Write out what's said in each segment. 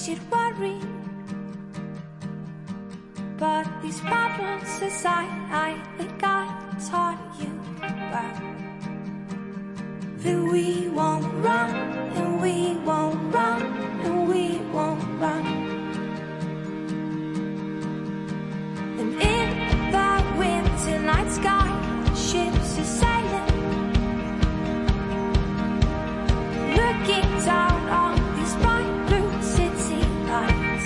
should worry. But these problems aside, I think I taught you well that we won't run, and we won't run, and we won't run. And in the winter night sky, ships are sailing, looking down on these bright blue city lights.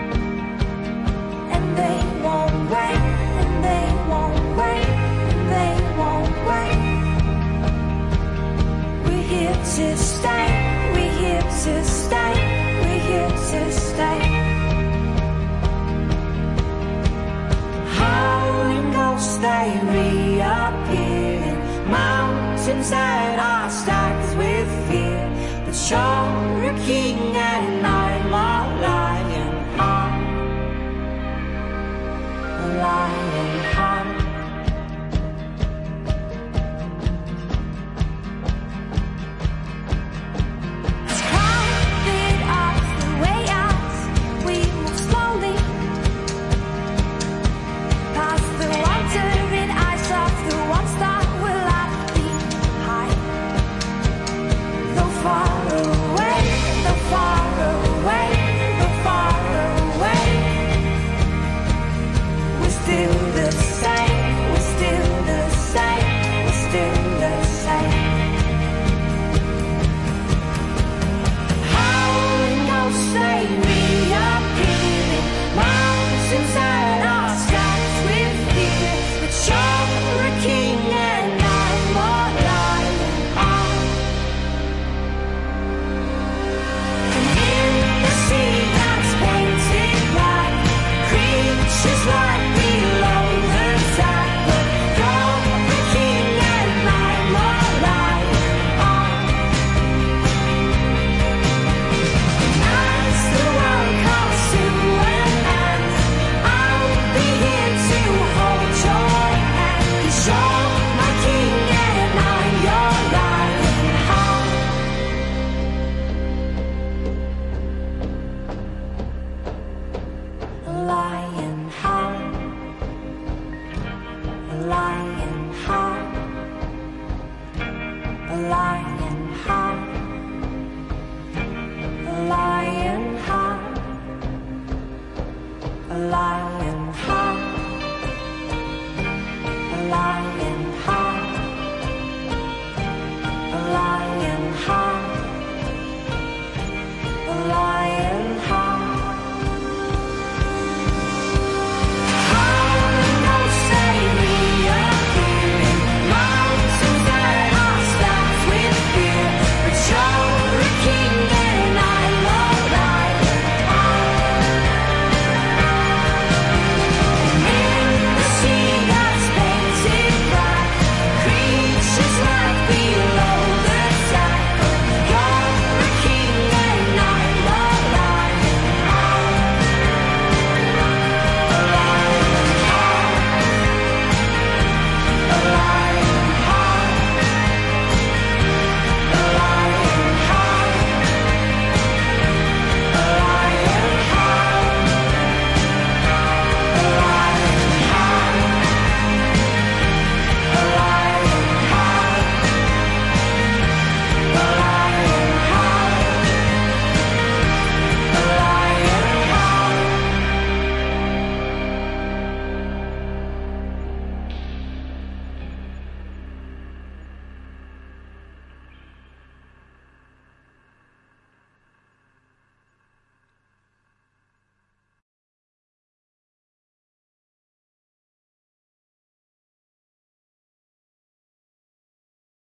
And they won't wait, and they won't wait, and they won't wait. We're here to stay, we're here to stay, we're here to stay. Howling ghosts, they reappear in mountains that are stacked with fear. But you're a king and I'm a lion heart, a lion heart. It's crowded up the way as we move slowly past the wandering eyes of the ones that will left behind. Though far away, though far away, though far away, we're still the same, we're still the same, we're still the same. Howling ghosts, they reappear in mountains that are stacked with fear. But you're a king and I'm a lion heart. And in the sea that's painted black, creatures like